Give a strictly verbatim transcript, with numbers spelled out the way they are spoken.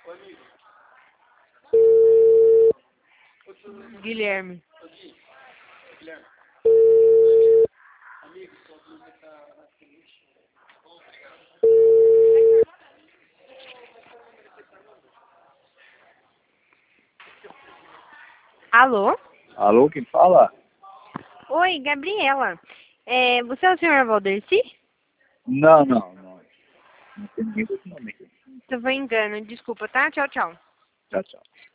Guilherme. Alô? Alô, quem fala? Oi, Gabriela. É, você é o senhor Valdeci? Não, não, não. Não tem ninguém com esse nome aqui. Isso foi engano, desculpa, tá? Tchau, tchau. Tchau, tchau.